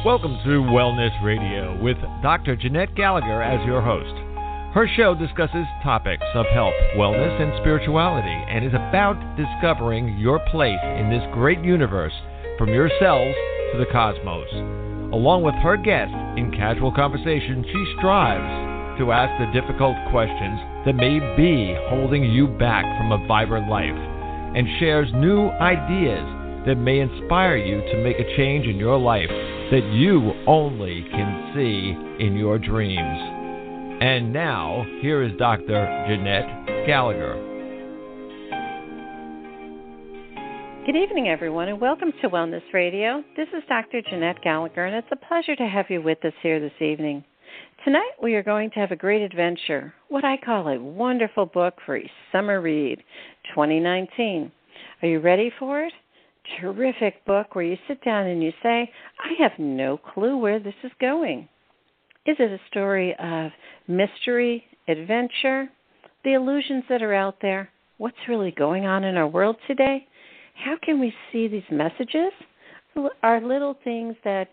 Welcome to Wellness Radio with Dr. Jeanette Gallagher as your host. Her show discusses topics of health, wellness, and spirituality and is about discovering your place in this great universe from your cells to the cosmos. Along with her guests, in casual conversation, she strives to ask the difficult questions that may be holding you back from a vibrant life and shares new ideas that may inspire you to make a change in your life that you only can see in your dreams. And now, here is Dr. Jeanette Gallagher. Good evening, everyone, and welcome to Wellness Radio. This is Dr. Jeanette Gallagher, and it's a pleasure to have you with us here this evening. Tonight, we are going to have a great adventure, what I call a wonderful book for a summer read, 2019. Are you ready for it? Terrific book where you sit down and you say, I have no clue where this is going. Is it a story of mystery, adventure, the illusions that are out there, what's really going on in our world today? How can we see these messages? Are little things that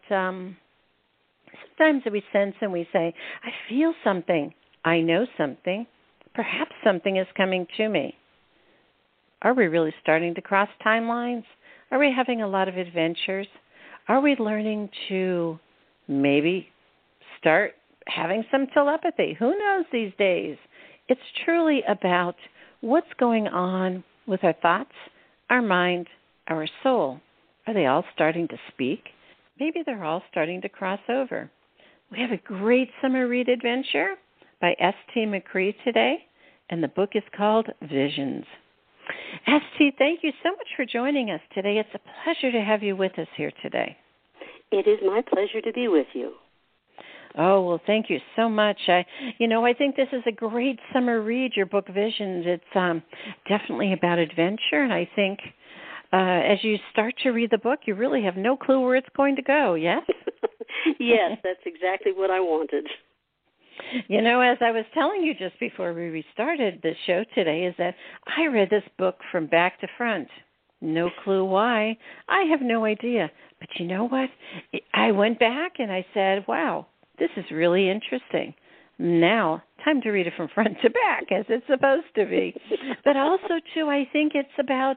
sometimes we sense and we say, I feel something, I know something, perhaps something is coming to me. Are we really starting to cross timelines? Are we having a lot of adventures? Are we learning to maybe start having some telepathy? Who knows these days? It's truly about what's going on with our thoughts, our mind, our soul. Are they all starting to speak? Maybe they're all starting to cross over. We have a great summer read adventure by S.T. McCree today, and the book is called Visions. S.T., thank you so much for joining us today. It's a pleasure to have you with us here today. It is my pleasure to be with you. Oh, well, thank you so much. I think this is a great summer read, your book Visions. It's definitely about adventure, and I think as you start to read the book, you really have no clue where it's going to go, yes? Yes, that's exactly what I wanted. You know, as I was telling you just before we restarted the show today, is that I read this book from back to front. No clue why. I have no idea. But you know what? I went back and I said, wow, this is really interesting. Now, time to read it from front to back, as it's supposed to be. But also, too, I think it's about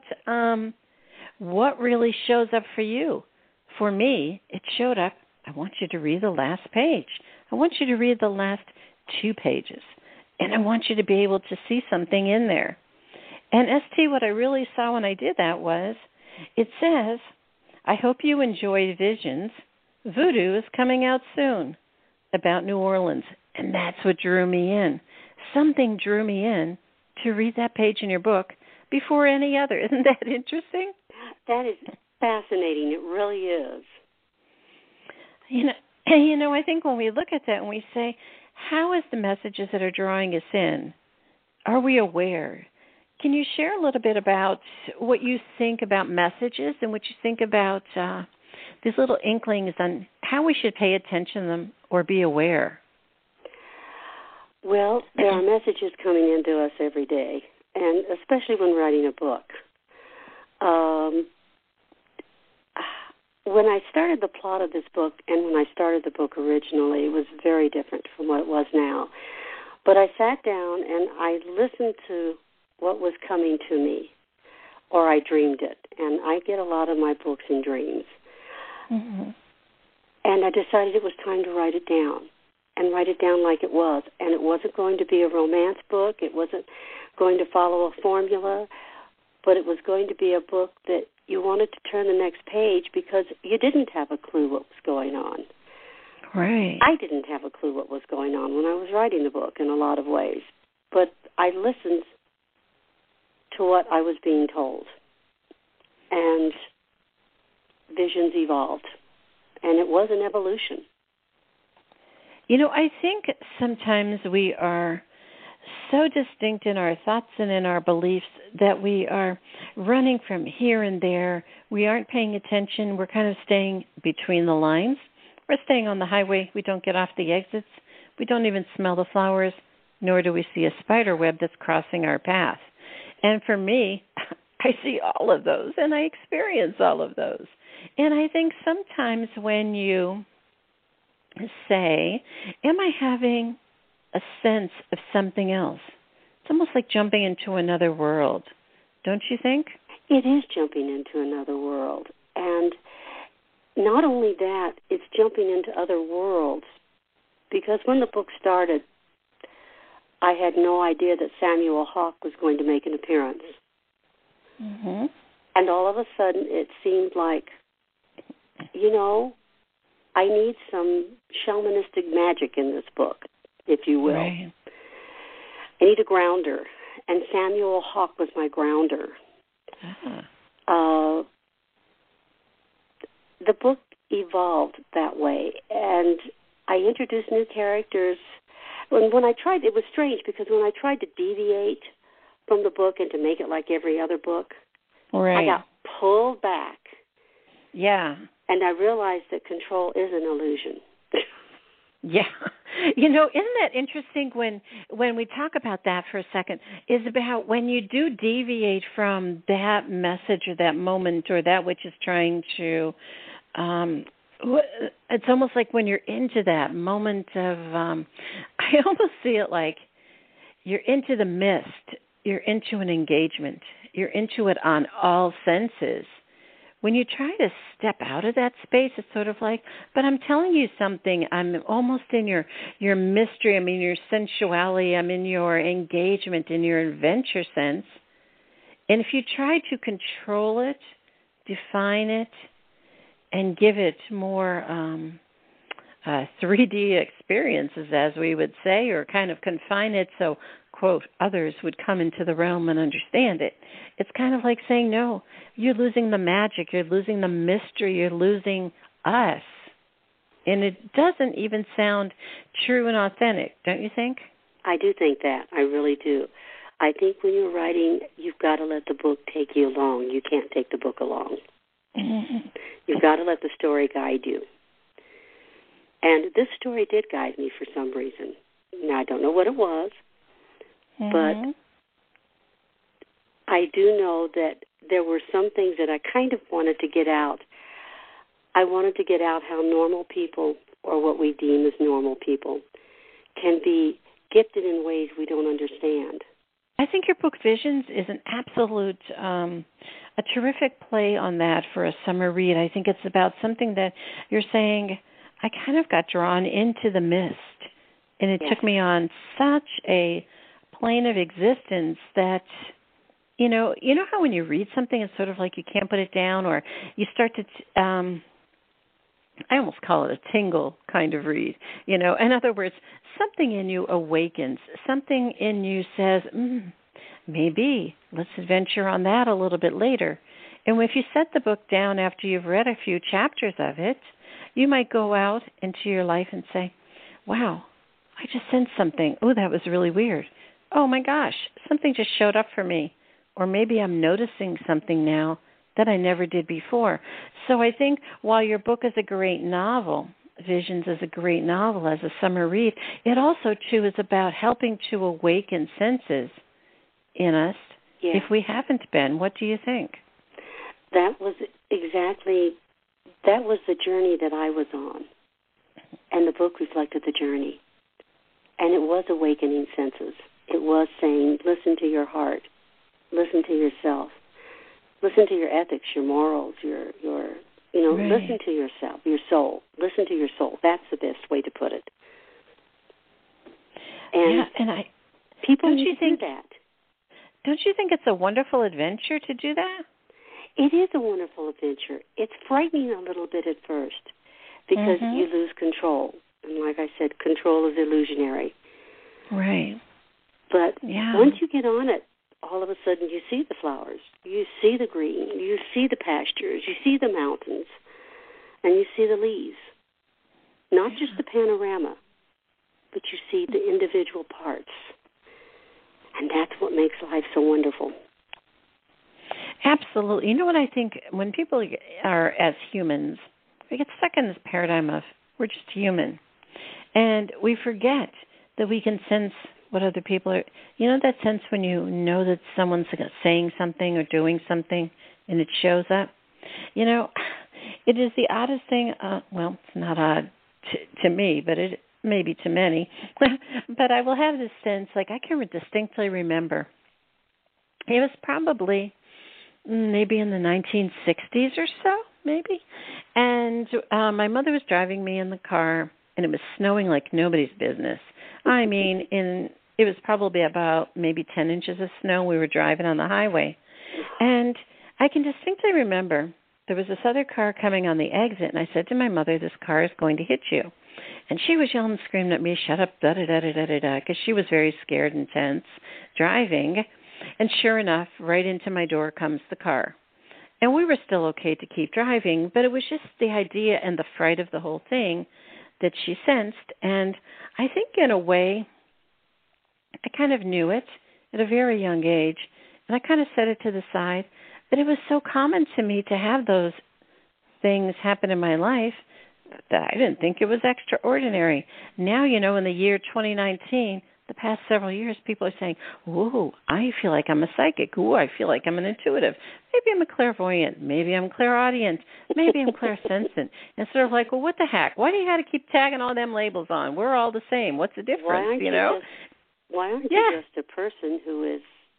what really shows up for you. For me, it showed up. I want you to read the last page. I want you to read the last 2 pages. And I want you to be able to see something in there. And ST, what I really saw when I did that was, it says, I hope you enjoy Visions. Voodoo is coming out soon, about New Orleans. And that's what drew me in. Something drew me in to read that page in your book before any other. Isn't that interesting? That is fascinating. It really is. You know, I think when we look at that and we say, how is the messages that are drawing us in? Are we aware? Can you share a little bit about what you think about messages and what you think about these little inklings on how we should pay attention to them or be aware? Well, there are messages coming into us every day, and especially when writing a book. When I started the plot of this book and when I started the book originally, it was very different from what it was now. But I sat down and I listened to what was coming to me, or I dreamed it. And I get a lot of my books in dreams. Mm-hmm. And I decided it was time to write it down and write it down like it was. And it wasn't going to be a romance book. It wasn't going to follow a formula, but it was going to be a book that you wanted to turn the next page because you didn't have a clue what was going on. Right. I didn't have a clue what was going on when I was writing the book in a lot of ways, but I listened to what I was being told, and Visions evolved, and it was an evolution. You know, I think sometimes we are so distinct in our thoughts and in our beliefs that we are running from here and there. We aren't paying attention. We're kind of staying between the lines. We're staying on the highway. We don't get off the exits. We don't even smell the flowers, nor do we see a spider web that's crossing our path. And for me, I see all of those, and I experience all of those. And I think sometimes when you say, am I having a sense of something else? It's almost like jumping into another world, don't you think? It is jumping into another world. And not only that, it's jumping into other worlds. Because when the book started, I had no idea that Samuel Hawke was going to make an appearance. Mm-hmm. And all of a sudden, it seemed like, you know, I need some shamanistic magic in this book, if you will. Right. I need a grounder. And Samuel Hawke was my grounder. Ah. The book evolved that way, and I introduced new characters. When I tried, it was strange because when I tried to deviate from the book and to make it like every other book, right. I got pulled back. Yeah. And I realized that control is an illusion. Yeah. You know, isn't that interesting when we talk about that for a second, is about when you do deviate from that message or that moment or that which is trying to, it's almost like when you're into that moment of, I almost see it like you're into the mist, you're into an engagement, you're into it on all senses. When you try to step out of that space, it's sort of like, but I'm telling you something. I'm almost in your mystery. I'm in your sensuality. I'm in your engagement, in your adventure sense. And if you try to control it, define it, and give it more 3D experiences, as we would say, or kind of confine it so, quote, others would come into the realm and understand it. It's kind of like saying, no, you're losing the magic, you're losing the mystery, you're losing us. And it doesn't even sound true and authentic, don't you think? I do think that. I really do. I think when you're writing, you've got to let the book take you along. You can't take the book along. Mm-hmm. You've got to let the story guide you. And this story did guide me for some reason. Now, I don't know what it was, Mm-hmm. but I do know that there were some things that I kind of wanted to get out. I wanted to get out how normal people, or what we deem as normal people, can be gifted in ways we don't understand. I think your book Visions is an absolute, a terrific play on that for a summer read. I think it's about something that you're saying, I kind of got drawn into the mist, and it took me on such a plane of existence that, you know how when you read something, it's sort of like you can't put it down, or you start to, I almost call it a tingle kind of read. In other words, something in you awakens, something in you says, maybe let's adventure on that a little bit later. And if you set the book down after you've read a few chapters of it, you might go out into your life and say, wow, I just sensed something. Oh, that was really weird. Oh, my gosh, something just showed up for me. Or maybe I'm noticing something now that I never did before. So I think while your book is a great novel, Visions is a great novel as a summer read, it also, too, is about helping to awaken senses in us if we haven't been. What do you think? That was the journey that I was on. And the book reflected the journey. And it was awakening senses. It was saying, listen to your heart. Listen to yourself. Listen to your ethics, your morals, your right. Listen to yourself, your soul. Listen to your soul. That's the best way to put it. And people need to do that. Don't you think it's a wonderful adventure to do that? It is a wonderful adventure. It's frightening a little bit at first because you lose control. And like I said, control is illusionary. Right. But once you get on it, all of a sudden you see the flowers, you see the green, you see the pastures, you see the mountains, and you see the leaves. Not just the panorama, but you see the individual parts. And that's what makes life so wonderful. Absolutely. You know what I think? When people are, as humans, we get stuck in this paradigm of we're just human. And we forget that we can sense what other people are. You know that sense when you know that someone's saying something or doing something and it shows up? It is the oddest thing. Well, it's not odd. to me, but it may be to many. But I will have this sense, like I can distinctly remember. It was probably maybe in the 1960s or so, maybe. And my mother was driving me in the car, and it was snowing like nobody's business. I mean, it was probably about maybe 10 inches of snow. We were driving on the highway. And I can distinctly remember there was this other car coming on the exit, and I said to my mother, this car is going to hit you. And she was yelling and screaming at me, shut up, da-da-da-da-da-da, because she was very scared and tense driving. And sure enough, right into my door comes the car. And we were still okay to keep driving, but it was just the idea and the fright of the whole thing that she sensed. And I think in a way, I kind of knew it at a very young age, and I kind of set it to the side. But it was so common to me to have those things happen in my life that I didn't think it was extraordinary. Now, in the year 2019, the past several years, people are saying, ooh, I feel like I'm a psychic. Ooh, I feel like I'm an intuitive. Maybe I'm a clairvoyant. Maybe I'm clairaudient. Maybe I'm clairsensient. And sort of like, well, what the heck? Why do you got to keep tagging all them labels on? We're all the same. What's the difference, Why aren't you just a person who is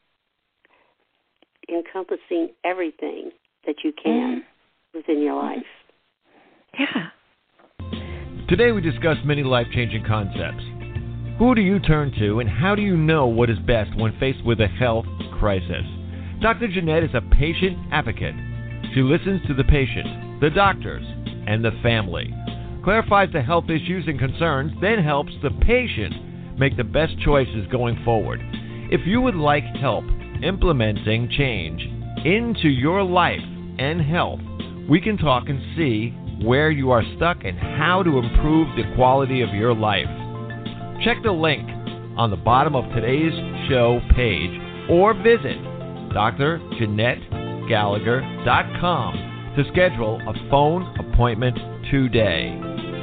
encompassing everything that you can within your life? Yeah. Today we discuss many life-changing concepts. Who do you turn to, and how do you know what is best when faced with a health crisis? Dr. Jeanette is a patient advocate. She listens to the patient, the doctors, and the family, clarifies the health issues and concerns, then helps the patient make the best choices going forward. If you would like help implementing change into your life and health, we can talk and see where you are stuck and how to improve the quality of your life. Check the link on the bottom of today's show page or visit drjeanettegallagher.com to schedule a phone appointment today.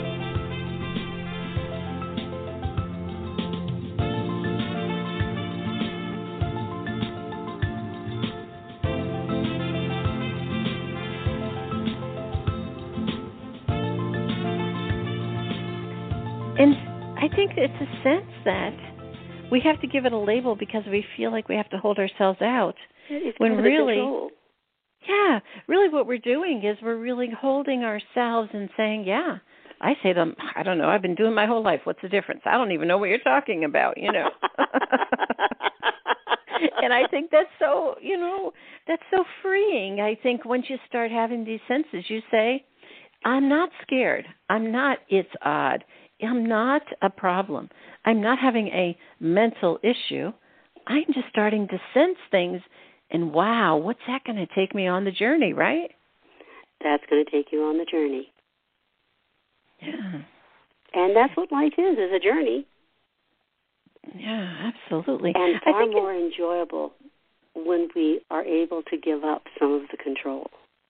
And I think it's a sense that we have to give it a label because we feel like we have to hold ourselves out. It's when really, control. Yeah, really what we're doing is we're really holding ourselves and saying, yeah, I say to them, I don't know, I've been doing my whole life. What's the difference? I don't even know what you're talking about, And I think that's so, that's so freeing. I think once you start having these senses, you say, I'm not scared. I'm not, it's odd. I'm not a problem. I'm not having a mental issue. I'm just starting to sense things, and wow, what's that going to take me on the journey, right? That's going to take you on the journey. Yeah. And that's what life is a journey. Yeah, absolutely. And far more enjoyable when we are able to give up some of the control.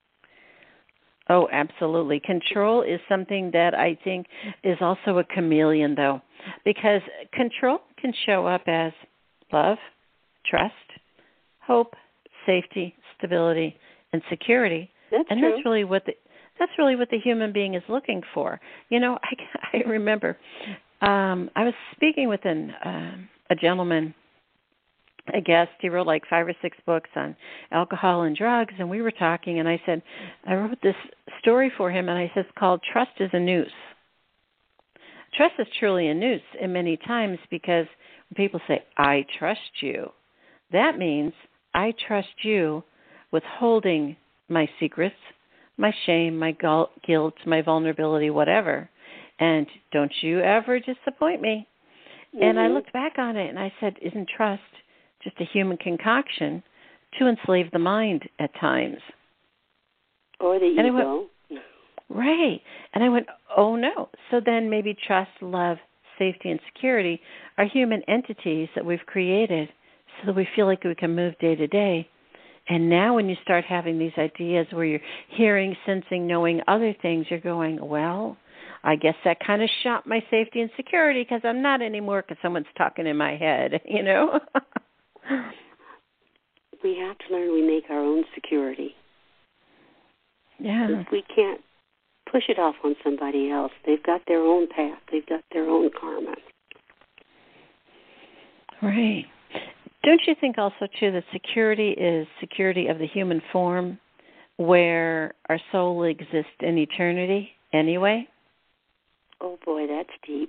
Oh, absolutely. Control is something that I think is also a chameleon, though, because control can show up as love, trust, hope, safety, stability, and security. That's true. That's really what the human being is looking for. I remember I was speaking with a gentleman, a guest. He wrote like 5 or 6 books on alcohol and drugs, and we were talking, and I said, I wrote this story for him, and I said, it's called Trust is a Noose. Trust is truly a noose, and many times because when people say, I trust you, that means I trust you with holding my secrets, my shame, my guilt, my vulnerability, whatever, and don't you ever disappoint me. Mm-hmm. And I looked back on it, and I said, isn't trust just a human concoction to enslave the mind at times? Or the ego. Right. And I went, oh, no. So then maybe trust, love, safety, and security are human entities that we've created so that we feel like we can move day to day. And now when you start having these ideas where you're hearing, sensing, knowing other things, you're going, well, I guess that kind of shot my safety and security because I'm not anymore because someone's talking in my head, We have to learn we make our own security. Yeah. We can't push it off on somebody else. They've got their own path. They've got their own karma. Right. Don't you think also, too, that security is security of the human form where our soul exists in eternity anyway? Oh, boy, that's deep.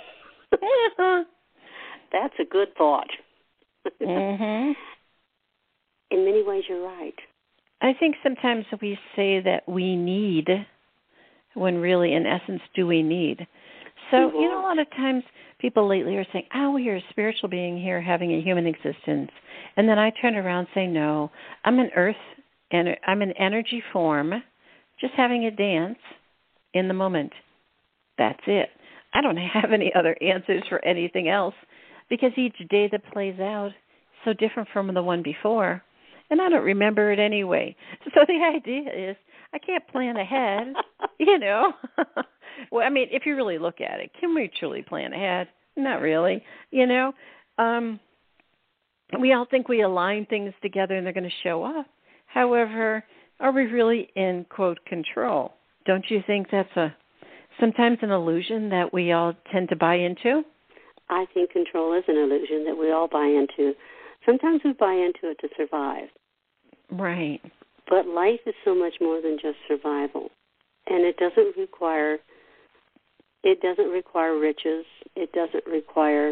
That's a good thought. Mm-hmm. In many ways, you're right. I think sometimes we say that we need when really, in essence, do we need? So, Mm-hmm. a lot of times people lately are saying, oh, we're a spiritual being here having a human existence. And then I turn around and say, no, I'm an earth, and I'm an energy form just having a dance in the moment. That's it. I don't have any other answers for anything else because each day that plays out is so different from the one before. And I don't remember it anyway. So the idea is I can't plan ahead, Well, I mean, if you really look at it, can we truly plan ahead? Not really, We all think we align things together and they're going to show up. However, are we really in, quote, control? Don't you think that's sometimes an illusion that we all tend to buy into? I think control is an illusion that we all buy into. Sometimes we buy into it to survive. Right. But life is so much more than just survival. And it doesn't require riches. It doesn't require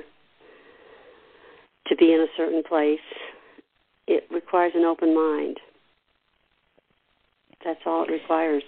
to be in a certain place. It requires an open mind. That's all it requires.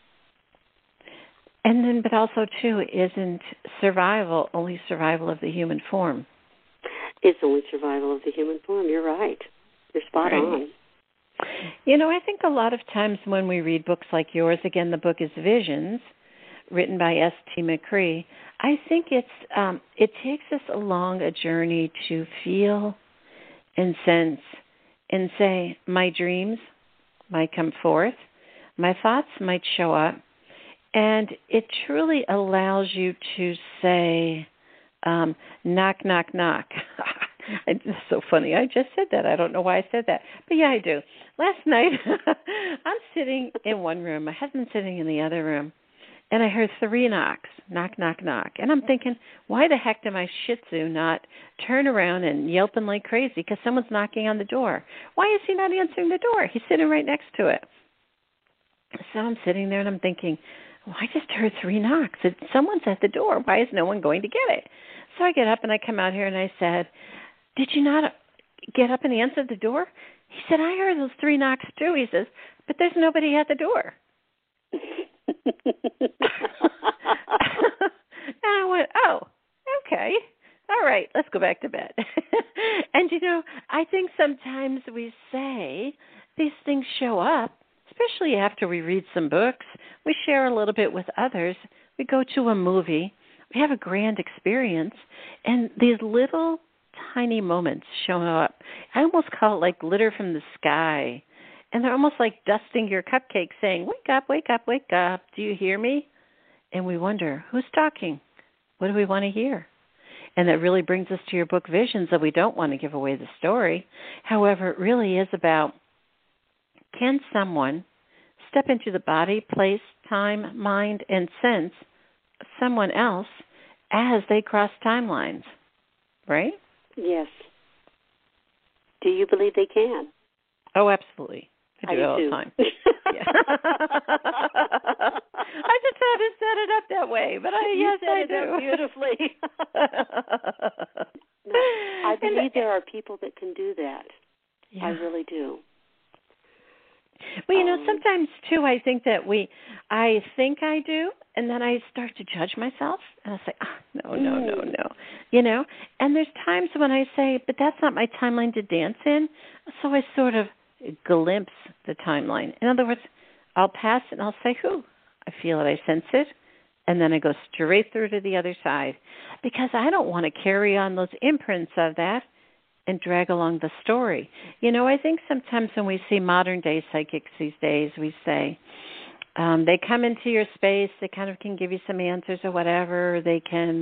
And then, but also, too, isn't survival only survival of the human form? It's only survival of the human form. You're right. You're spot on. I think a lot of times when we read books like yours, again, the book is Visions, written by S.T. McCree, I think it takes us along a journey to feel and sense and say, my dreams might come forth, my thoughts might show up, and it truly allows you to say, knock, knock, knock. It's so funny. I just said that. I don't know why I said that. But yeah, I do. Last night, I'm sitting in one room. My husband's sitting in the other room. And I heard 3 knocks. Knock, knock, knock. And I'm thinking, why the heck did my Shih Tzu not turn around and yelping like crazy because someone's knocking on the door? Why is he not answering the door? He's sitting right next to it. So I'm sitting there and I'm thinking, well, I just heard 3 knocks. Someone's at the door. Why is no one going to get it? So I get up and I come out here and I said, did you not get up and answer the door? He said, I heard those 3 knocks too. He says, but there's nobody at the door. And I went, oh, okay. All right, let's go back to bed. And, I think sometimes we say these things show up, especially after we read some books. We share a little bit with others. We go to a movie. We have a grand experience. And these little tiny moments show up. I almost call it like glitter from the sky. And they're almost like dusting your cupcake saying, wake up, wake up, wake up. Do you hear me? And we wonder, who's talking? What do we want to hear? And that really brings us to your book, Visions, that we don't want to give away the story. However, it really is about, can someone step into the body, place, time, mind, and sense of someone else as they cross timelines? Right? Yes. Do you believe they can? Oh, absolutely. I do it all the time. Yeah. I just had to set it up that way, but yes, I do. Beautifully. No, I believe there are people that can do that. Yeah. I really do. Well, sometimes, too, I think that I think I do, and then I start to judge myself, and I say, no. And there's times when I say, but that's not my timeline to dance in, so I sort of glimpse the timeline. In other words, I'll pass and I'll say, I feel it, I sense it, and then I go straight through to the other side because I don't want to carry on those imprints of that and drag along the story. I think sometimes when we see modern-day psychics these days, we say they come into your space, they kind of can give you some answers or whatever. They can,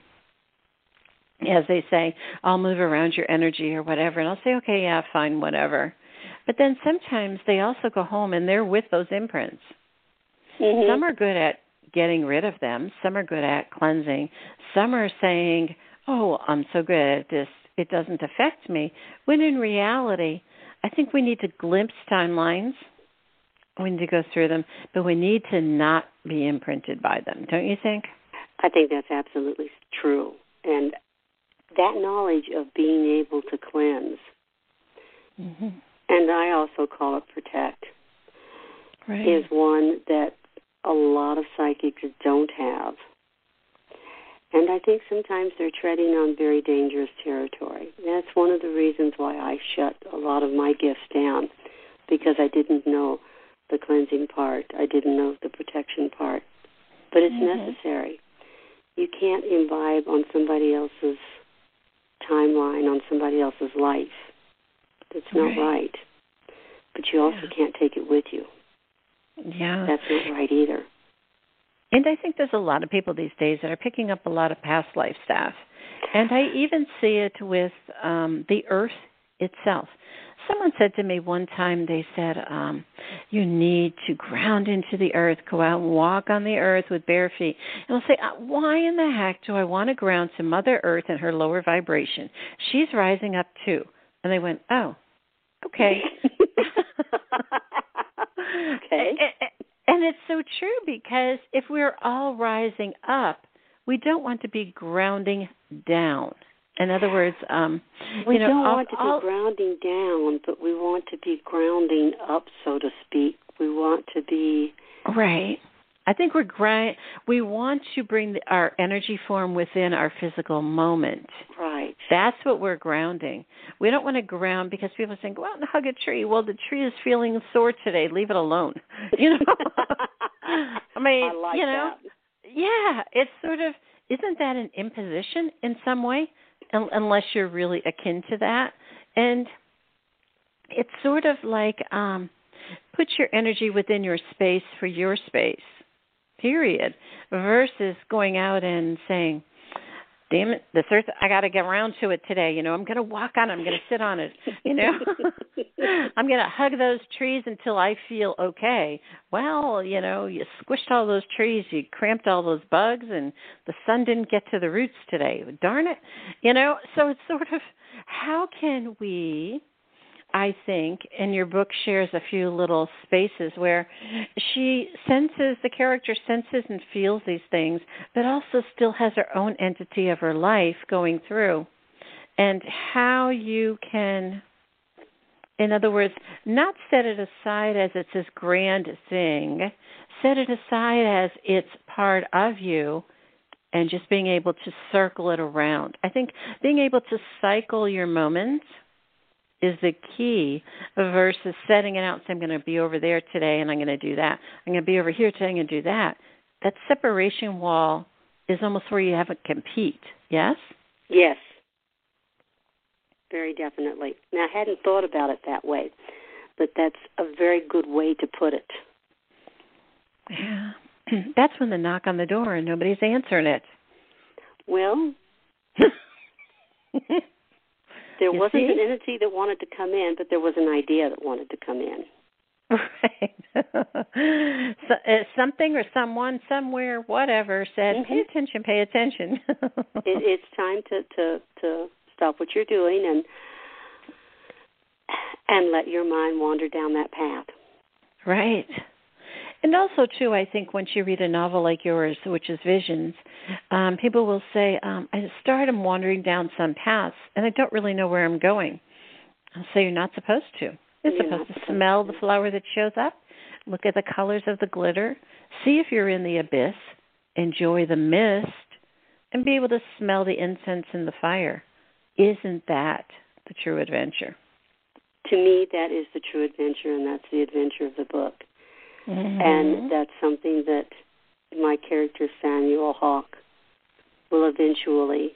as they say, I'll move around your energy or whatever, and I'll say, okay, yeah, fine, whatever. But then sometimes they also go home and they're with those imprints. Mm-hmm. Some are good at getting rid of them. Some are good at cleansing. Some are saying, oh, I'm so good at this, it doesn't affect me. When in reality, I think we need to glimpse timelines. We need to go through them, but we need to not be imprinted by them. Don't you think? I think that's absolutely true. And that knowledge of being able to cleanse, mm-hmm. and I also call it protect, right. is one that a lot of psychics don't have. And I think sometimes they're treading on very dangerous territory. That's one of the reasons why I shut a lot of my gifts down, because I didn't know the cleansing part. I didn't know the protection part. But it's mm-hmm. necessary. You can't imbibe on somebody else's timeline, on somebody else's life. That's not right. But you also can't take it with you. Yeah. That's not right either. And I think there's a lot of people these days that are picking up a lot of past life stuff. And I even see it with the earth itself. Someone said to me one time, they said, you need to ground into the earth, go out and walk on the earth with bare feet. And I'll say, why in the heck do I want to ground to Mother Earth and her lower vibration? She's rising up too. And they went, oh, okay. Okay. And it's so true, because if we're all rising up, we don't want to be grounding down. In other words, we don't want to be grounding down, but we want to be grounding up, so to speak. We want to be... Right. I think we want to bring our energy form within our physical moment. Right. That's what we're grounding. We don't want to ground because people think, go out and hug a tree. Well, the tree is feeling sore today. Leave it alone. You know? I mean, I like that. Yeah, it's sort of, isn't that an imposition in some way? Unless you're really akin to that. And it's sort of like put your energy within your space for your space, period, versus going out and saying, damn it, this earth, I got to get around to it today. You know, I'm going to walk on it. I'm going to sit on it. You know, I'm going to hug those trees until I feel okay. Well, you know, you squished all those trees, you cramped all those bugs, and the sun didn't get to the roots today. Darn it. You know, so it's sort of, how can we, I think, and your book shares a few little spaces where the character senses and feels these things, but also still has her own entity of her life going through. And how you can, in other words, not set it aside as it's this grand thing, set it aside as it's part of you, and just being able to circle it around. I think being able to cycle your moments is the key, versus setting it out and saying, I'm going to be over there today and I'm going to do that. I'm going to be over here today and I'm going to do that. That separation wall is almost where you have to compete, yes? Yes, very definitely. Now, I hadn't thought about it that way, but that's a very good way to put it. Yeah. That's when the knock on the door and nobody's answering it. Well... There wasn't an entity that wanted to come in, but there was an idea that wanted to come in. Right. Something or someone, somewhere, whatever, said, mm-hmm. Pay attention. It's time to stop what you're doing and let your mind wander down that path. Right. And also, too, I think once you read a novel like yours, which is Visions, people will say, I started wandering down some paths, and I don't really know where I'm going. I'll say, you're not supposed to. You're supposed to smell the flower that shows up, look at the colors of the glitter, see if you're in the abyss, enjoy the mist, and be able to smell the incense and the fire. Isn't that the true adventure? To me, that is the true adventure, and that's the adventure of the book. Mm-hmm. And that's something that my character, Samuel Hawke, will eventually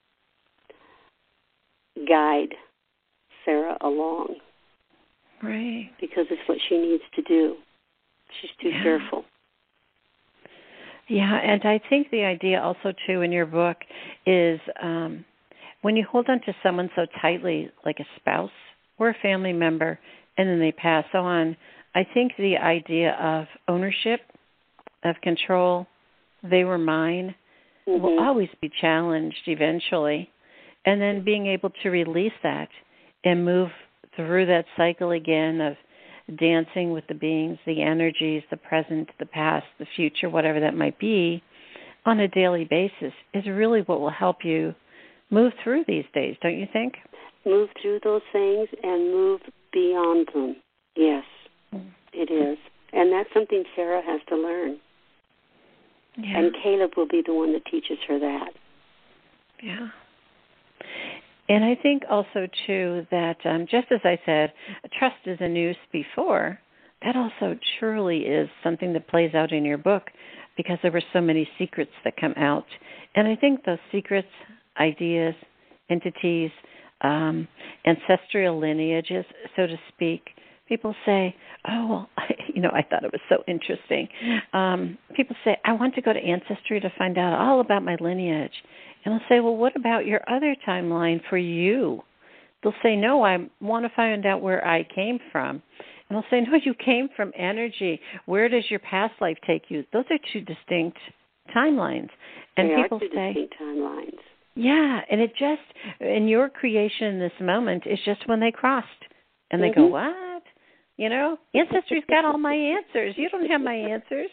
guide Sarah along. Right. Because it's what she needs to do. She's too fearful. Yeah, and I think the idea also, too, in your book is when you hold on to someone so tightly, like a spouse or a family member, and then they pass on, I think the idea of ownership of control, they were mine, will always be challenged eventually. And then being able to release that and move through that cycle again of dancing with the beings, the energies, the present, the past, the future, whatever that might be, on a daily basis is really what will help you move through these days, don't you think? Move through those things and move beyond them. Yes, it is. And that's something Sarah has to learn. Yeah. And Caleb will be the one that teaches her that. Yeah. And I think also, too, that just as I said, trust is a noose before, that also truly is something that plays out in your book because there were so many secrets that come out. And I think those secrets, ideas, entities, ancestral lineages, so to speak, people say, oh, well, I thought it was so interesting. People say, I want to go to Ancestry to find out all about my lineage. And I'll say, well, what about your other timeline for you? They'll say, no, I want to find out where I came from. And I'll say, no, you came from energy. Where does your past life take you? Those are two distinct timelines. And they people are two say, distinct timelines. Yeah, and it just, in your creation in this moment, is just when they crossed. And they go, what? Ancestry's got all my answers. You don't have my answers.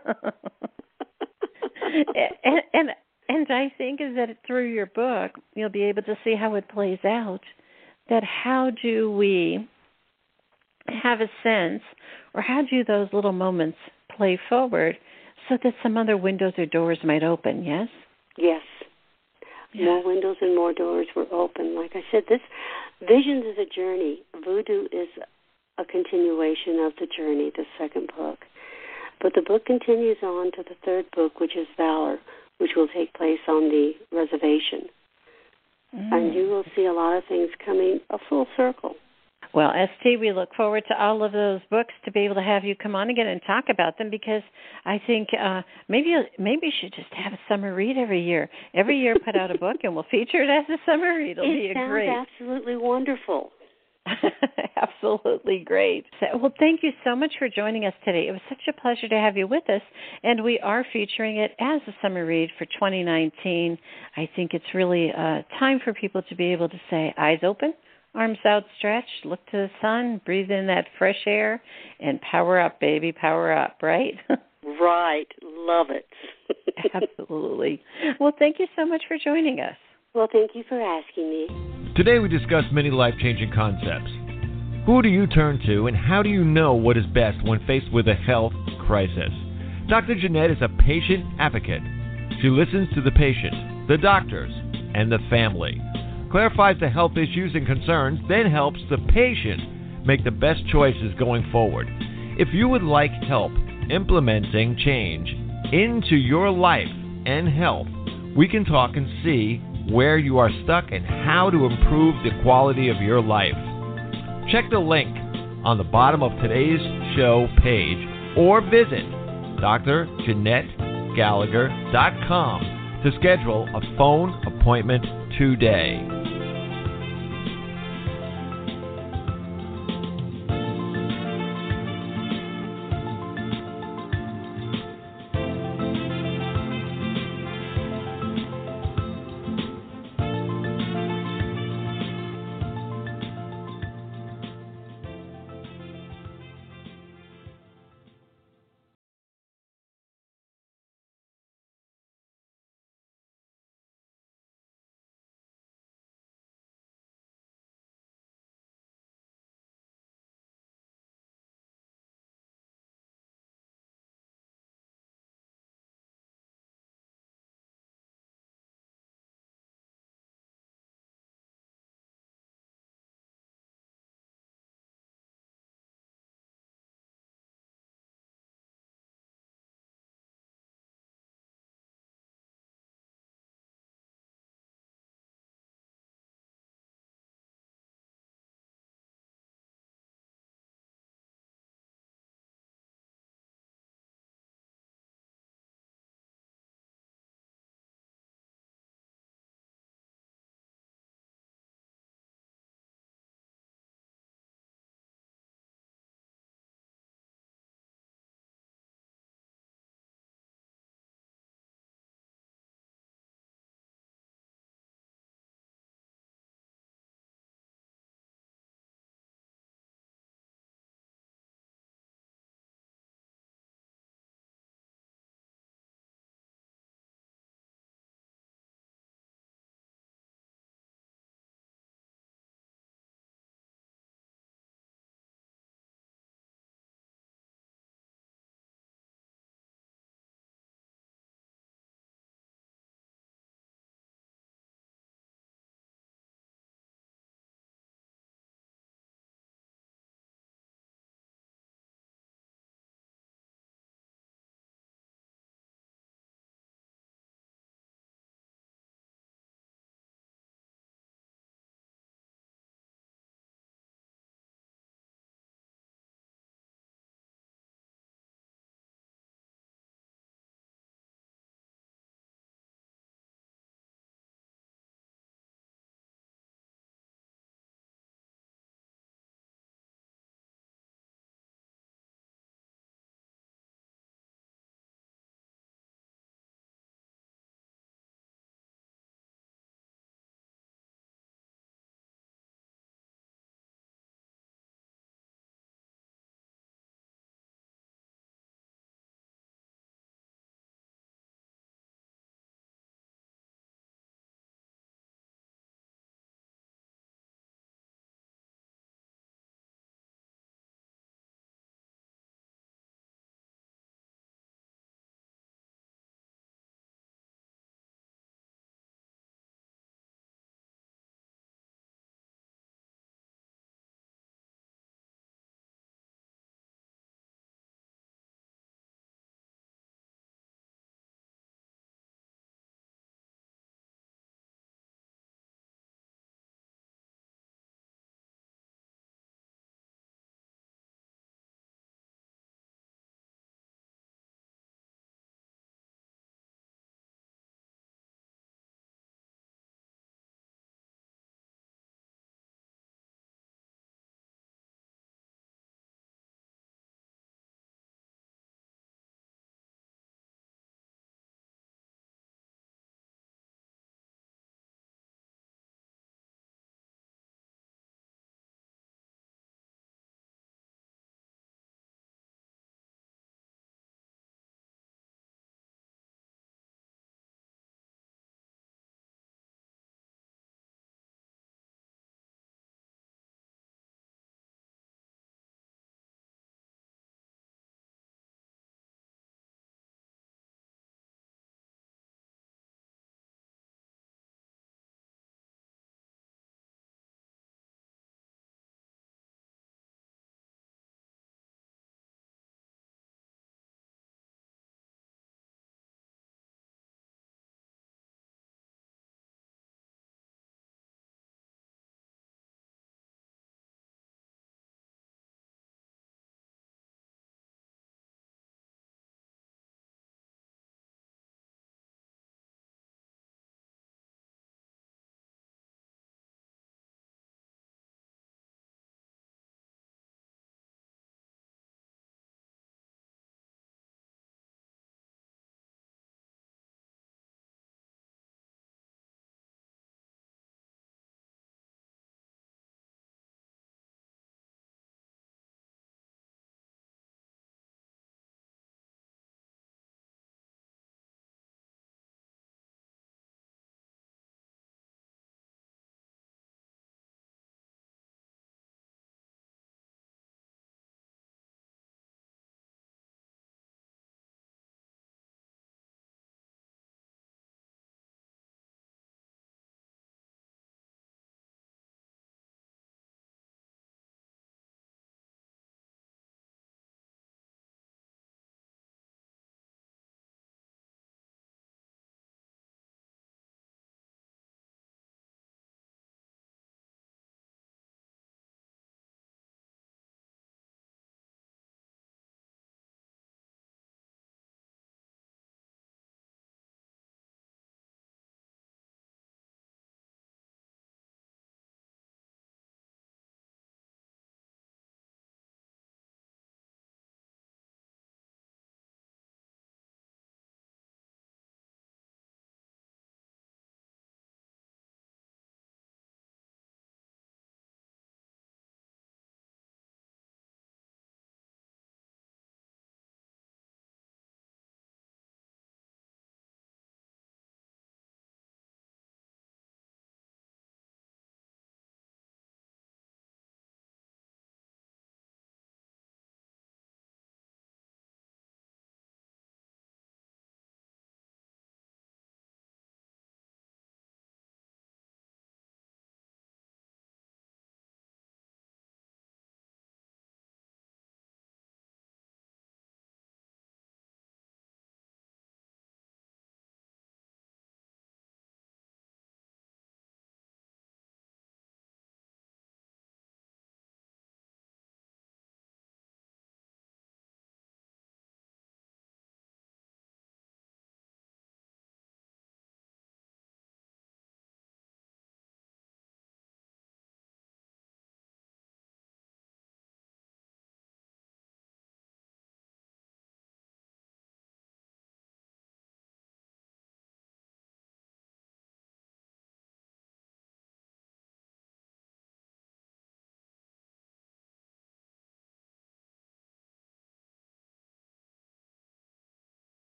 And I think is that through your book, you'll be able to see how it plays out, that how do we have a sense, or how do those little moments play forward so that some other windows or doors might open, yes? Yes. Yeah. More windows and more doors were open. Like I said, this Visions is a journey. Voodoo is a continuation of the journey, the second book. But the book continues on to the third book, which is Valor, which will take place on the reservation. And you will see a lot of things coming a full circle. Well, ST, we look forward to all of those books to be able to have you come on again and talk about them, because I think maybe you should just have a summer read every year. Every year put out a book and we'll feature it as a summer read. It sounds absolutely wonderful. Absolutely great. Well, thank you so much for joining us today. It was such a pleasure to have you with us, and we are featuring it as a summer read for 2019. I think it's really time for people to be able to say, eyes open, arms outstretched, look to the sun, breathe in that fresh air, and power up, baby, power up, right? Right. Love it. Absolutely. Well, thank you so much for joining us. Well, thank you for asking me. Today we discussed many life-changing concepts. Who do you turn to, and how do you know what is best when faced with a health crisis? Dr. Jeanette is a patient advocate. She listens to the patient, the doctors, and the family, clarifies the health issues and concerns, then helps the patient make the best choices going forward. If you would like help implementing change into your life and health, we can talk and see where you are stuck and how to improve the quality of your life. Check the link on the bottom of today's show page or visit drjeanettegallagher.com to schedule a phone appointment today.